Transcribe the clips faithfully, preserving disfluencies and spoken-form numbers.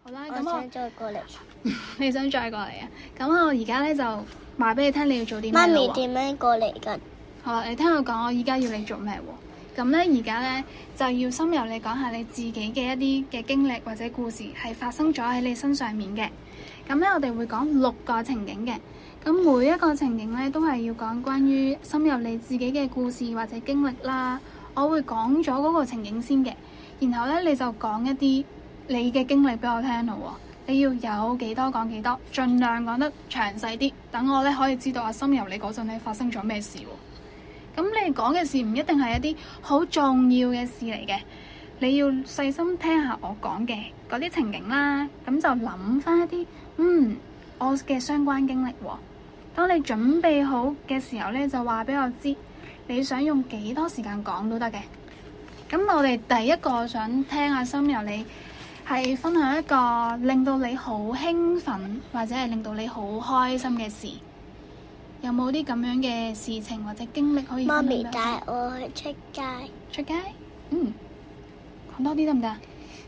好啦，咁我， 我想再過嚟。 你想再過嚟啊？咁我而家咧就話俾你聽，你要做啲咩咯喎？ 媽咪點樣過嚟㗎？ 好啊，你聽我講，我依家要你做咩喎？咁咧而家咧就要深入你講下你自己嘅一啲嘅經歷或者故事係發生咗喺你身上面嘅。咁咧我哋會講六個情景嘅。咁每一個情景咧都係要講關於深入你自己嘅故事或者經歷啦。我會講咗嗰個情景先嘅，然後咧你就講一啲你嘅經歷俾我聽咯喎。你要有幾多講幾多，盡量講得詳細啲，等我咧可以知道啊深入你嗰陣咧發生咗咩事喎。咁你講嘅事唔一定係一啲好重要嘅事嚟嘅，你要細心聽下我講嘅嗰啲情景啦，咁就諗翻一啲嗯我嘅相關經歷喎。當你準備好嘅時候咧，就話俾我知你想用幾多時間講都得嘅。咁我哋第一個想聽阿心由你係分享一個令到你好興奮或者係令到你好開心嘅事，有冇啲咁樣嘅事情或者經歷可以分享俾我聽？ 媽咪帶我去出街。 出街？嗯，講多啲得唔得？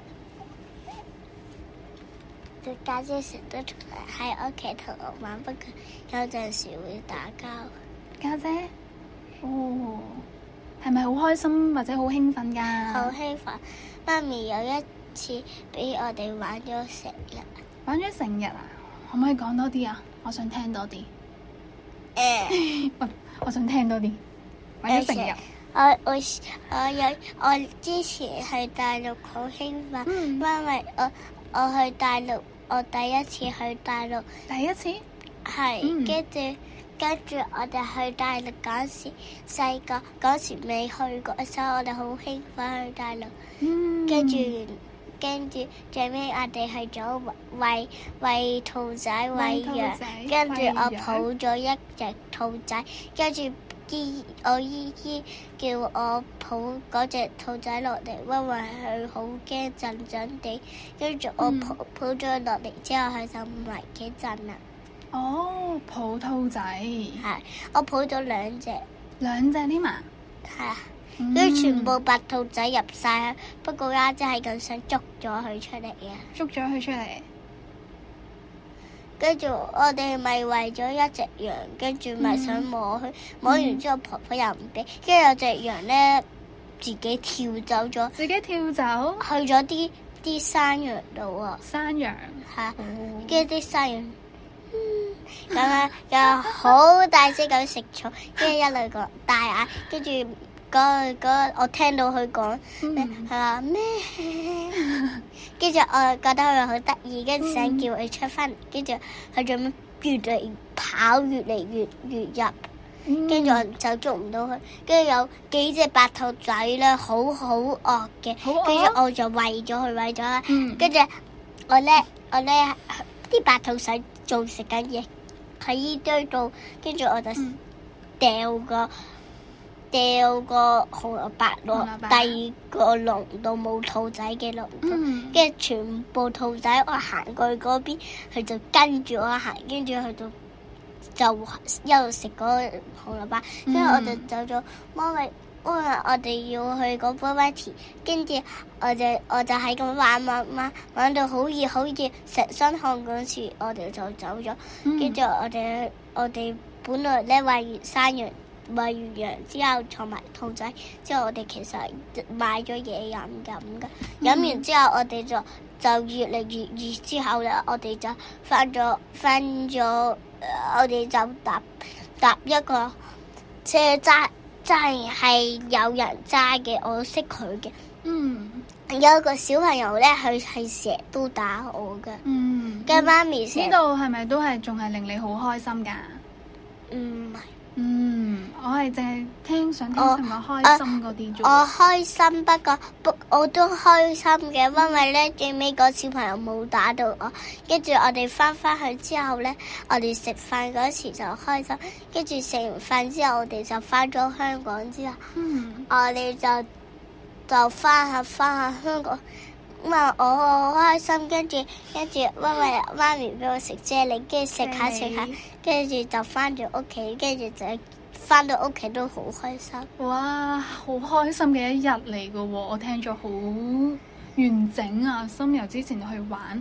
隻家姐成日都喺屋企同我玩，不過有陣時會打交。 家姐？哦，係咪好開心或者好興奮㗎？ 好興奮！媽咪有一次俾我哋玩咗成日。 玩咗成日啊？可唔可以講多啲啊？我想聽多啲。 誒， 我想聽多啲。玩咗成日。 我我我有我之前去大陸好興奮， 嗯、 因為我我去大陸，我第一次去大陸。 第一次？ 係，跟住跟住我哋去大陸嗰時，細個嗰時未去過，所以我哋好興奮去大陸。 嗯。 跟住跟住最尾我哋去咗餵餵兔仔餵羊，跟住我抱咗一隻兔仔，跟住姨我姨姨叫我抱嗰隻兔仔落嚟，因為佢好驚震震地，跟住我抱、嗯、抱咗落嚟之後，佢就唔係幾震啦。 哦，抱兔仔。 係，我抱咗兩隻。 兩隻添嘛？ 係啊。跟住全部白兔仔入晒，不過家姐係咁想捉咗佢出嚟啊！ 捉咗佢出嚟， 跟住我哋咪餵咗一隻羊，跟住咪想摸佢，嗯、摸完之後婆婆又唔俾，跟住有隻羊咧自己跳走咗， 自己跳走去咗啲啲山羊度啊！ 山羊嚇，跟住啲山羊。咁啊，又好大聲咁食草，跟住一路講大眼，跟住嗰嗰我聽到佢講咩，佢話咩？跟住我覺得佢好得意，跟住想叫佢出翻嚟，跟住佢做咩越嚟跑越嚟越越入，跟住我就捉唔到佢，跟住有幾隻白兔仔咧，好好惡嘅，跟住我就餵咗佢餵咗啦，跟住我咧我咧啲白兔仔仲食緊嘢。喺呢堆度，跟住我就掉個掉、嗯、個紅蘿蔔落第二個籠度，冇兔仔嘅籠度，跟住、嗯、全部兔仔我行過去嗰邊，佢就跟住我行，跟住佢就就一路食嗰個紅蘿蔔，跟住、嗯、我就走咗，因為因為我哋要去嗰波巴田，跟住我就我就喺咁玩玩玩玩到好熱好熱，成身汗嗰時，我哋就走咗。跟住、嗯、我哋我哋本來咧餵完山羊餵完羊之後，同埋兔仔之後，我哋其實買咗嘢飲咁嘅。飲、嗯、完之後，我哋就就越嚟越熱。之後咧，我哋就翻咗翻咗，我哋就搭搭一個車揸。真係係有人揸嘅，我識佢嘅。嗯，有個小朋友咧，佢係成日都打我嘅。嗯，跟媽咪成日。 呢度係咪都係仲係令你好開心噶？ 唔係。 嗯，我係淨係聽想聽上講開心嗰啲啫。 我開心，不過不我都開心嘅，因為咧最尾個小朋友冇打到我，跟住我哋翻翻去之後咧，我哋食飯嗰時就開心，跟住食完飯之後我哋就翻咗香港之後，嗯、我哋就就翻下翻下香港，咁啊我好開心，跟住跟住因為媽咪俾我食啫喱，跟住食下食下，跟住就翻咗屋企，跟住就。翻到屋企都好開心， 哇！好開心嘅一日嚟㗎喎，我聽咗好完整啊！心由之前去玩，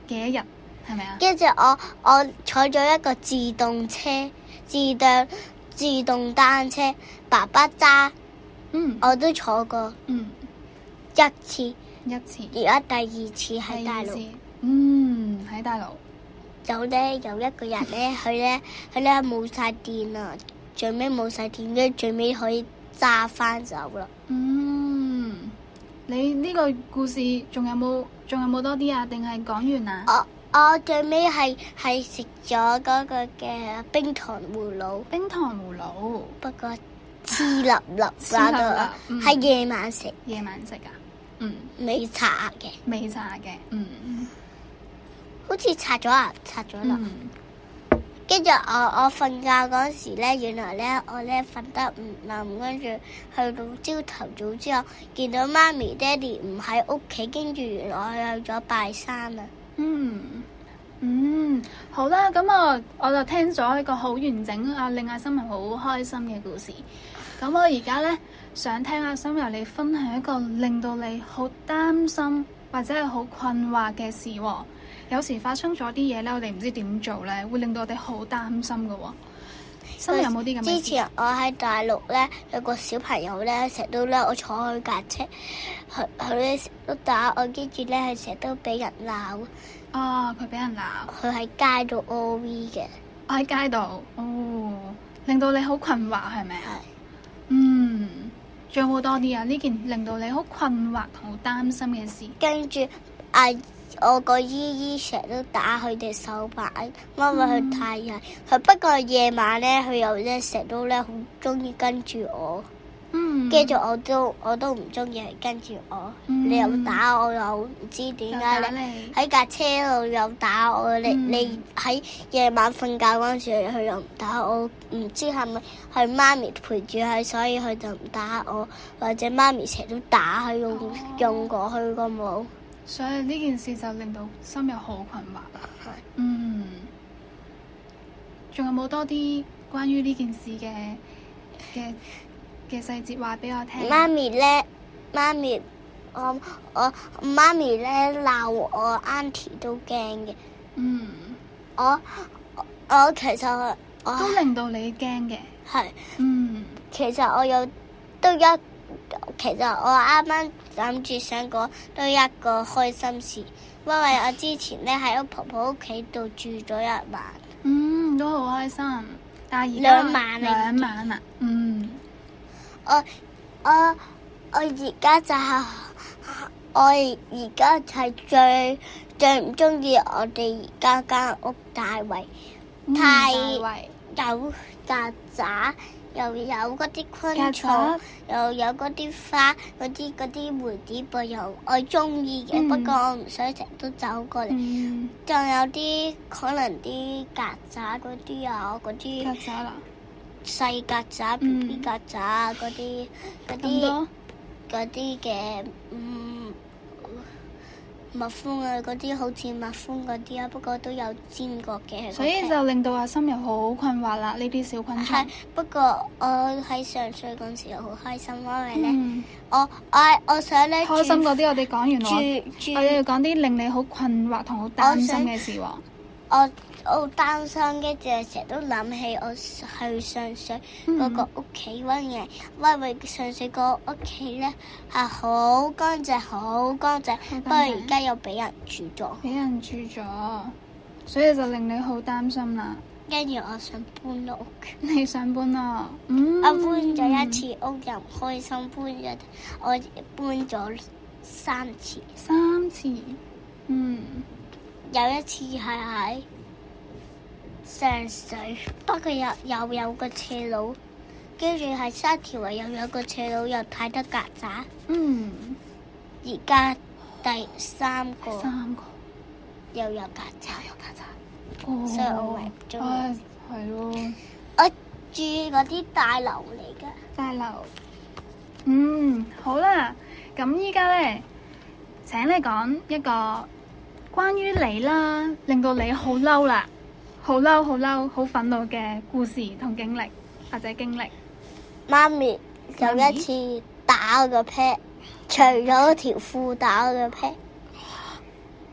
嘅一日，係咪啊？ 跟住我我坐咗一個自動車、自動自動單車，爸爸揸， 嗯， 我都坐過嗯， 一次， 一次， 而家第二次喺大陸。 第二次，嗯，喺大陸。 有咧有一個人咧，佢咧佢咧冇晒電啊，最尾冇晒電，跟住最尾可以揸翻走啦。 嗯，你呢個故事仲有冇仲有冇多啲啊？定係講完啊？ 我我最尾係係食咗嗰個嘅冰糖葫蘆， 冰糖葫蘆， 不過黐粒粒黐粒粒啦嗯係夜晚食， 夜晚食啊？嗯， 未搽嘅， 未搽嘅，嗯好似搽咗啊，搽咗啦。 嗯， 跟住我我瞓覺嗰時咧，原來咧我咧瞓得唔冧，跟住去到朝頭早之後，見到媽咪爹哋唔喺屋企，跟住原來我去咗拜山啊。 嗯嗯，好啦，咁我我就聽咗一個好完整啊，令阿心柔好開心嘅故事。咁我而家咧想聽阿心柔你分享一個令到你好擔心或者係好困惑嘅事喎。有時發生咗啲嘢咧，我哋唔知點做咧，會令到我哋好擔心㗎喎。心柔有冇啲咁嘅事？ 之前我喺大陸咧，有個小朋友咧，成日都咧我坐佢架車，佢佢咧成日都打我，跟住咧佢成日都俾人鬧。 啊！佢俾人鬧， 佢喺街度 O V 嘅， 我喺街度，哦，令到你好困惑係咪啊？ 係嗯，仲有冇多啲啊？呢件令到你好困惑同好擔心嘅事。 跟住啊，我個姨姨成日都打佢哋手板，因為佢太曳。佢不過夜晚咧，佢又咧成日都咧好中意跟住我。 嗯， 跟住我都我都唔中意佢跟住我， 嗯你又打我又唔知點解又打你你喺架車度又打我，你嗯你喺夜晚瞓覺嗰陣時佢又唔打我，唔知係咪係媽咪陪住佢，所以佢就唔打我，或者媽咪成日都打佢用、 哦、 用過去個帽。 所以呢件事就令到心柔好困惑。 係嗯，仲有冇多啲關於呢件事嘅嘅嘅細節話俾我聽？ 媽咪咧，媽咪，我我媽咪咧鬧我 auntie 都驚嘅。 嗯， 我我，我其實我都令到你驚嘅。 係。 嗯， 其實我有都一，其實我啱啱諗住想講都一個開心事，因為我之前咧喺我婆婆屋企度住咗一晚。 嗯，都好開心。但係而家兩晚啊兩晚啊，嗯， 我我我而家就係、我而家係最最唔中意我哋而家間屋大圍， 嗯太大圍有曱甴。又有嗰啲昆曱蟲甴， 又有嗰啲花，嗰啲嗰啲蝴蝶噃，又我中意嘅， 嗯不過我唔想成日都走過嚟。 嗯， 仲有啲可能啲曱甴嗰啲啊，嗰啲曱甴啦， 細曱甴、 嗯 B B 曱甴啊，嗰啲嗰咁啲多， 嗰啲嘅嗯蜜蜂啊，嗰啲好似蜜蜂嗰啲啊，不過都有煎過嘅。 所以就令到阿心柔好困惑啦。呢啲小昆蟲係，不過我喺上水嗰陣時又好開心，因為咧、 嗯， 我我我想咧開心嗰啲我哋講完喎， 住住我哋要講啲令你好困惑同好擔心嘅事喎。 我我好擔心，跟住成日都諗起我去上水嗰個屋企溫嘅，因為上水個屋企咧係好乾淨，好乾淨，不過而家又俾人住咗， 俾人住咗，所以就令你好擔心啦。 跟住我想搬屋， 你想搬啊？嗯， 我搬咗一次屋又唔開心，搬咗我搬咗三次， 三次，嗯， 有一次係喺上水，不過又又有個斜路，跟住係三條圍又有個斜路，又睇得曱甴。 嗯， 而家第三個三個又有曱甴， 有曱甴，哦， 所以我咪唔中意。 唉，係咯， 我住嗰啲大樓嚟㗎， 大樓。嗯，好啦，咁依家咧，請你講一個關於你啦，令到你好嬲啦，好嬲、好嬲、好憤怒嘅故事同經歷或者經歷。 媽咪有一次打我個 pat，除咗條褲打我個 pat。 OK，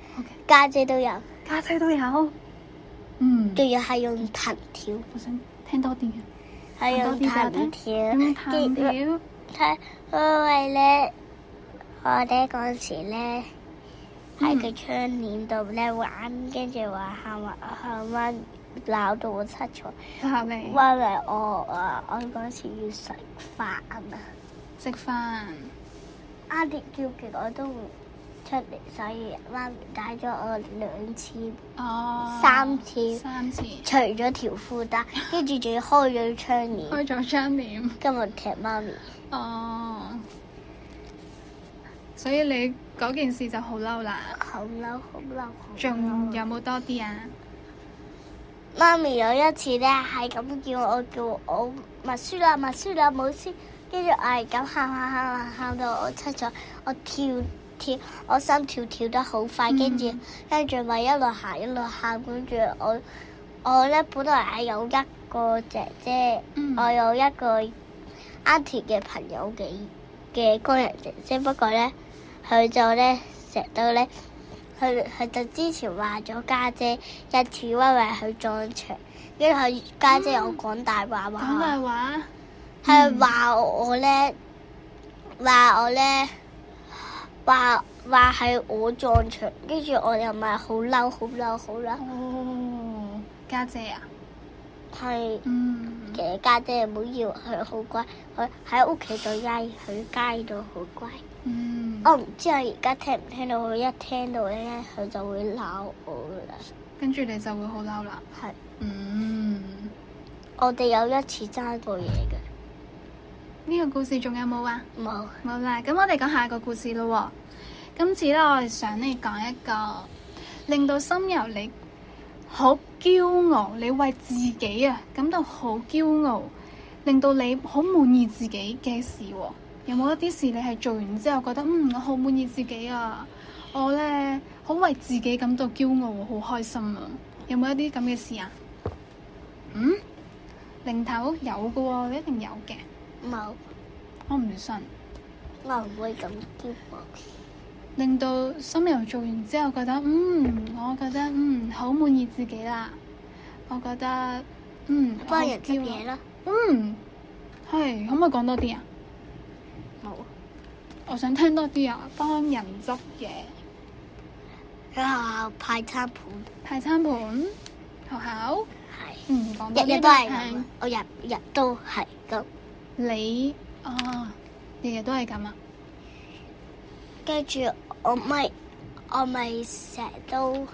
家姐都有， 家姐都有。嗯， 仲要係用藤條， 我想聽多啲啊。 係用多啲俾我藤聽條， 用藤條。 係因為咧，我哋嗰時咧喺個窗簾度咧玩，跟住話喊話喊媽鬧到我七彩。 鬧你。 因為我啊，我嗰時要食飯啊， 食飯。 阿爹叫極我都唔出嚟，所以媽咪帶咗我兩次， 哦， 三次， 三次， 除咗條褲帶，跟住仲要開咗窗簾， 開咗窗簾。 今日踢媽咪。 哦，所以你嗰件事就好嬲啦。 好嬲，好嬲，好嬲。 仲有冇多啲啊？ 媽咪有一次咧，係咁叫我叫我默書啦，默書啦，冇書。跟住我係咁喊喊喊喊喊到我七咗，我跳跳，我心跳跳得好快，跟住跟住咪一路行一路喊，跟住我我咧本來係有一個姐姐， 嗯、 我有一個 auntie 嘅朋友嘅嘅工人姐姐，不過咧佢就咧成到咧，佢佢就之前話咗家姐一次，因為佢撞牆，跟住佢家姐有講大話話， 講大話。 係話我咧，話我咧，話話係我撞牆，跟住我又咪好嬲，好嬲，好嬲。 哦，家姐啊， 係， 嗯， 其實家姐唔好以為佢好乖，佢喺屋企度曳，佢街度好乖。 嗯， 我唔知我而家聽唔聽到，佢一聽到咧，佢就會鬧我噶啦。 跟住你就會好嬲啦。 係， 嗯， 我哋有一次爭過嘢嘅。 呢個故事仲有冇啊？ 冇。 冇啦，咁我哋講下一個故事咯。今次咧，我哋想你講一個令到心由你好驕傲，你為自己啊感到好驕傲，令到你好滿意自己嘅事。有冇一啲事你係做完之後覺得嗯我好滿意自己啊？我咧好為自己感到驕傲，好開心啊！有冇一啲咁嘅事啊？嗯，零頭有嘅喎，一定有嘅。 冇， 我唔信。 我唔會咁驕傲。 令到心由做完之後覺得嗯，我覺得嗯好滿意自己啦。我覺得嗯幫人執嘢啦。 嗯，係可唔可以講多啲啊？ 冇。 我想聽多啲啊！幫人執嘢。 喺學校派餐盤。 派餐盤。學校。 係。 嗯，講多啲日日都係咁聽啊！我日日都係咁。 你啊，日日都係咁啊？ 跟住我咪我咪成日都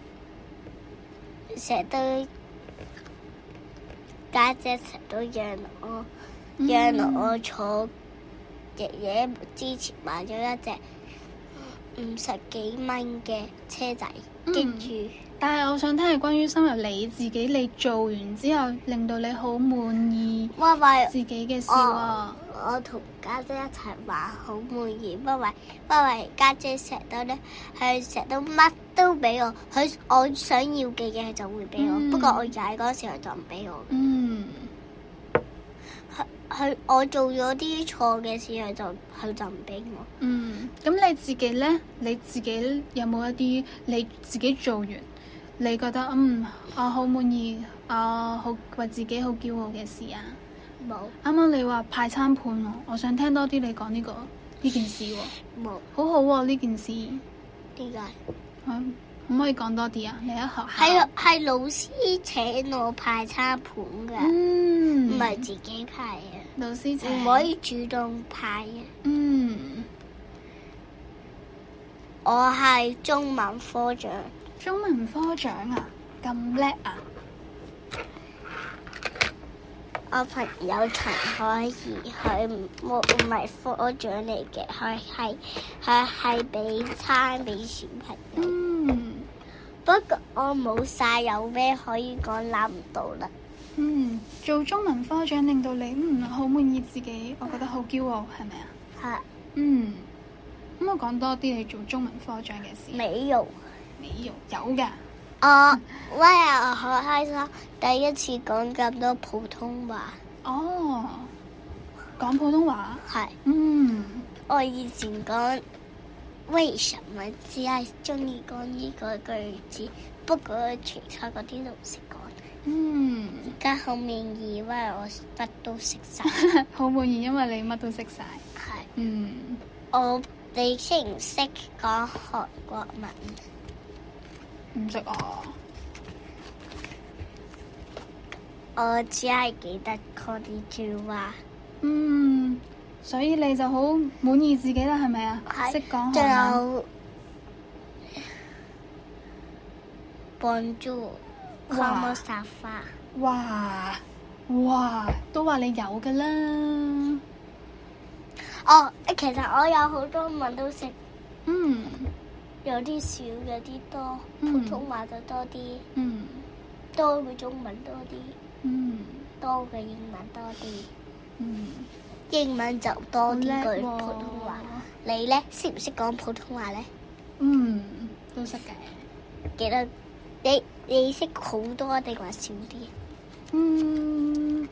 成日都家姐成日都讓我、嗯、讓我坐爺爺之前買咗一隻五十幾蚊嘅車仔，跟住、嗯。 但係我想聽係關於心由你自己，你做完之後令到你好滿意自己嘅事喎。 我同家姐一齊玩，好滿意。因為因為家姐成日都咧，佢成日都乜都俾我，佢我想要嘅嘢佢就會俾我。嗯、不過我曳嗰時候就唔俾我。嗯。佢佢我做咗啲錯嘅事，佢就佢就唔俾我。 嗯。咁你自己咧？你自己有冇一啲你自己做完？你覺得嗯，我好滿意，我好為自己好驕傲嘅事啊？ 冇。 啱啱你話派餐盤喎，我想聽多啲你講呢、這個呢件事喎。 冇。 好好喎呢件事。 點解？ 嗯，可唔可以講多啲啊？你喺學校係係老師請我派餐盤噶，唔係、嗯、自己派啊。 老師請， 唔可以主動派啊。 嗯， 我係中文科長。 中文科長啊，咁叻啊！ 我朋友陳海怡，佢唔唔係科長嚟嘅，佢係佢係俾餐俾小朋友。嗯，不過我冇晒，有咩可以講，諗唔到啦。 嗯，做中文科長令到你嗯好滿意自己，我覺得好驕傲，係咪啊？係。嗯，咁我講多啲你做中文科長嘅事。 沒有。 沒有，有噶。 我喂啊，我好開心，第一次講咁多普通話。 哦，講普通話？ 係。 嗯， 我以前講為什麼只係中意講呢個句子，不過其他嗰啲都唔識講。 嗯， 而家好滿意，因為我乜都識晒。 好滿意，因為你乜都識晒。 係。 嗯， 我你識唔識講韓國文？ 唔識啊。 我只係記得嗰啲句話。 嗯，所以你就好滿意自己啦，係咪啊？ 係。 識講韓文。 仲有Bonjour， 哇 Comment ça va？ 哇哇，都話你有㗎啦。 哦，其實我有好多文都識， 嗯， 有啲少，有啲多， 嗯普通話就多啲， 嗯多嘅中文多啲， 嗯多嘅英文多啲， 嗯， 英文就多啲好叻喎過普通話。你咧識唔識講普通話咧？ 嗯，都識嘅。 記得你你識好多定話少啲？ 嗯，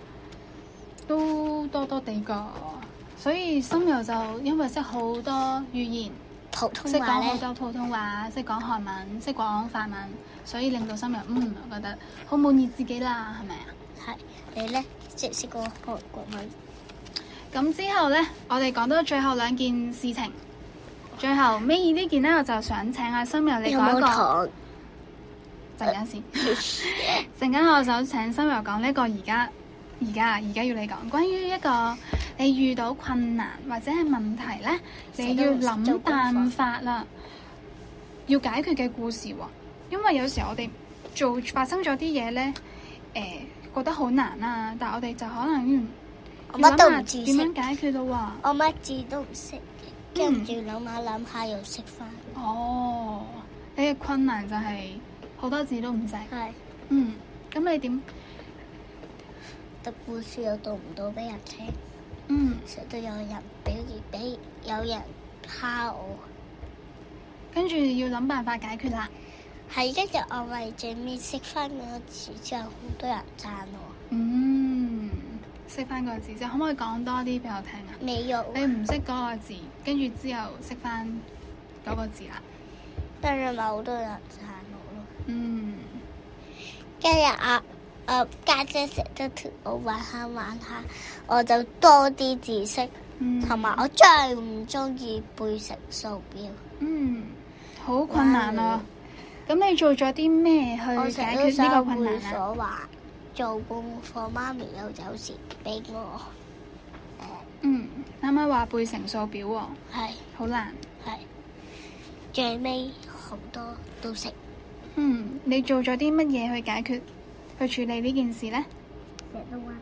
都多多地㗎，所以心柔就因為識好多語言， 普通識講好話咧， 多普通話，識講韓文，識講法文，所以令到心柔嗯，我覺得好滿意自己啦，係咪啊？ 係你咧識唔識講韓國文？ 咁之後咧，我哋講到最後兩件事情，最後尾二呢件咧，我就想請阿心柔你有講一個。 冇糖？ 陣間先，陣間我想請心柔講呢個而家而家而家要你講關於一個你遇到困難或者係問題咧，你要諗辦法啦，要解決嘅故事喎。因為有時候我哋做發生咗啲嘢咧，誒、呃、覺得好難啊，但係我哋就可能我乜都唔知點樣解決咯喎。 我乜字都唔識，跟住諗下諗下又識翻。 哦，你嘅困難就係、是。好多字都唔識， 係， 嗯，咁你點讀故事又讀唔到俾人聽， 嗯， 成日都有人表現俾有人蝦我， 跟住要諗辦法解決啦。 係一日我為最尾識翻嗰個字之後，好多人讚我。 嗯，識翻個字之後，可唔可以講多啲俾我聽啊？ 未有， 你唔識嗰個字，跟住之後識翻嗰個字啦。 但係咪好多人讚我咯？ 嗯， 今日啊，誒家姐成日都同我玩下玩下，我就多啲知識，同埋、嗯、我最唔中意背乘數表。 嗯，好困難啊！咁你做咗啲咩去解決呢個困難啊？我成日都想會所話做功課，媽咪又有時俾我。 嗯，啱啱話背乘數表喎， 係好難。 係最尾好多都識。 嗯，你做咗啲乜嘢去解決、去處理呢件事咧？ 成日都溫。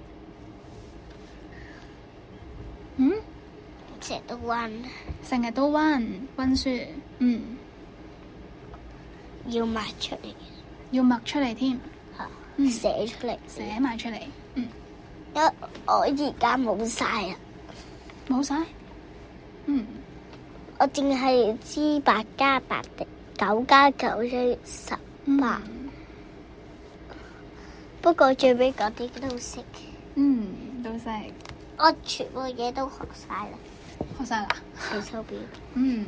嗯？ 成日都溫。成日都溫溫書，嗯。 要擘出嚟。 要擘出嚟添。 嚇、 嗯。 寫出嚟。 寫埋出嚟。嗯。 因為我而家冇晒啦。 冇晒？嗯。 我淨係知八加八的。九加九即係十八， 嗯、 不過最尾嗰啲都識。 嗯，都識。 我全部嘢都學晒啦。 學晒啦？ 背手表。 嗯。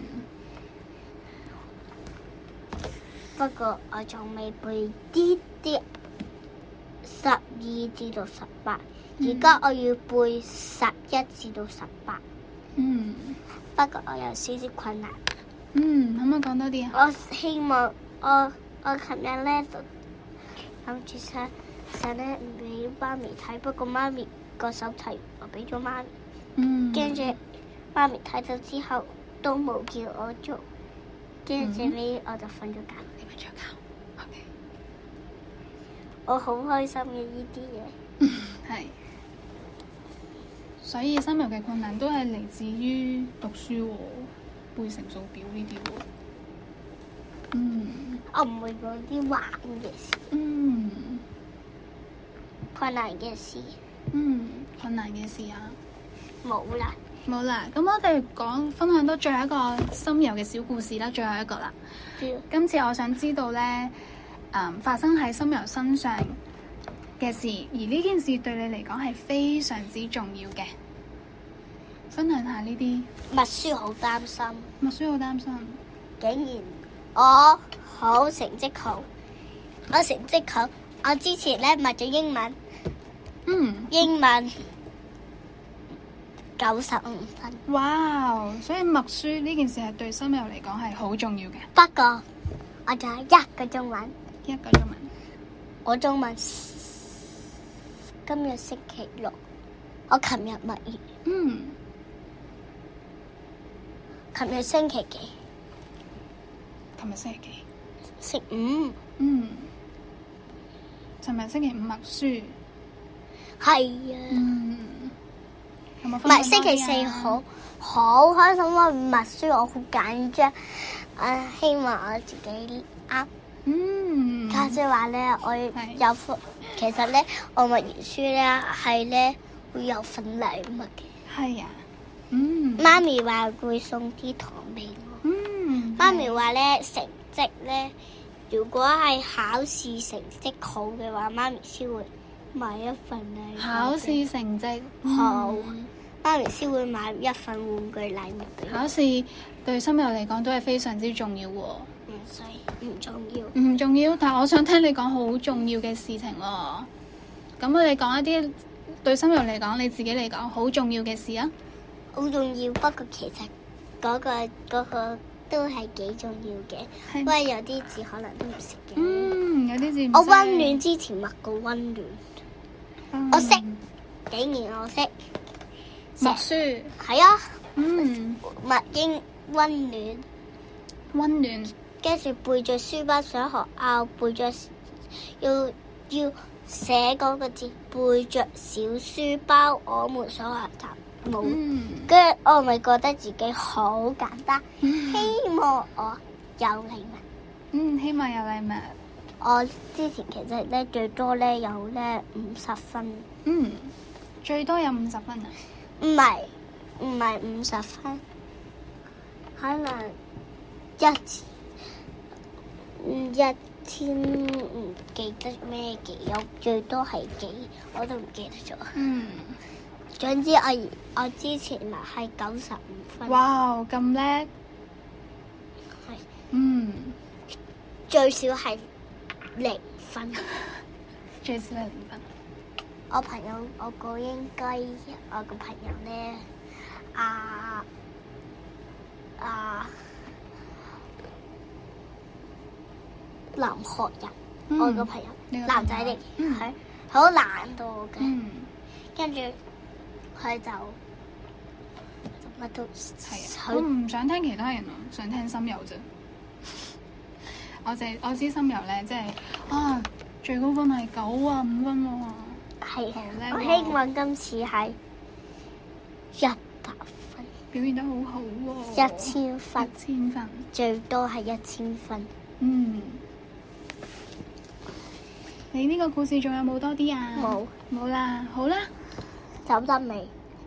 不過我仲未背啲啲，十二至到十八，而家我要背十一至到十八。 嗯。 不過我有少少困難。 嗯，可唔可以講多啲啊？ 我希望我我琴日咧就諗住想想咧唔俾媽咪睇，不過媽咪個手提我俾咗媽咪， 嗯， 跟住媽咪睇咗之後都冇叫我做，跟住最尾我就瞓咗覺。 你瞓咗覺 ？OK。 我好開心嘅呢啲嘢。 嗯，係。所以心柔嘅困難都係嚟自於讀書喎。背乘數表呢啲喎，嗯， 我唔會嗰啲玩嘅事， 嗯， 困難嘅事， 嗯，困難嘅事啊， 冇啦， 冇啦。咁我哋講分享到最後一個心柔嘅小故事啦，最後一個啦。 嗯、 今次我想知道咧，誒、嗯，發生喺心柔身上嘅事，而呢件事對你嚟講係非常之重要嘅。 分享下呢啲。 默書好擔心， 默書好擔心。 竟然我好成績好，我成績好，我之前咧默咗英文， 嗯， 英文九十五分。 哇！所以默書呢件事係對心柔嚟講係好重要嘅。 不過我仲有一個中文， 一個中文。 我中文今日星期六，我琴日默完。 嗯。 琴日星期幾？ 琴日星期幾？ 星期五。 嗯。尋日星期五默書。 係啊。 嗯。有冇唔係星期四好好開心啊！默書我好緊張，誒希望我自己啱。 嗯。 家姐話咧，我有份，其實咧我默完書咧係咧會有份禮物嘅。 係啊。嗯。 媽咪話會送啲糖俾我。 嗯。 媽咪話咧成績咧，如果係考試成績好嘅話，媽咪先會買一份禮物。 考試成績好， 嗯、 媽咪先會買一份玩具禮物俾我。 考試對心柔嚟講都係非常之重要喎。 唔使，唔重要。唔重要，但係我想聽你講好重要嘅事情喎。咁我哋講一啲對心柔嚟講，你自己嚟講好重要嘅事啊。 好重要，不過其實嗰、嗰個嗰、嗰個都係幾重要嘅，因為有啲字可能都唔識嘅。 嗯，有啲字唔識。 我溫暖之前默過溫暖，嗯、我識，竟然我識默書。 係啊。 嗯。 默英溫暖， 溫暖。跟住背著書包上學校，背著要要寫嗰個字，背著小書包，我們上學習。冇，跟住我咪覺得自己好簡單，嗯、希望我有禮物。 嗯，希望有禮物。 我之前其實咧最多咧有咧五十分。 嗯，最多有五十分啊？ 唔係，唔係五十分，可能一千，一千唔記得咩幾，有最多係幾，我都唔記得咗。嗯。總之我我之前咪係九十五分。 哇，咁叻！係。嗯。 最少係零分。 最少係零分。 我朋友，我個應該，我個朋友咧，啊啊林學仁，嗯、我個朋友，男仔嚟，係好懶惰嘅。嗯。跟住佢就乜都係啊！ 我唔想聽其他人啊，想聽心柔啫。我淨我知心柔咧，即係啊，最高分係九啊五分喎。係， 我希望今次係一百分， 表現得好好喎。 一千分， 一千分， 最多係一千分。 嗯。你呢個故事仲有冇多啲啊？ 冇， 冇啦，好啦， 走得未？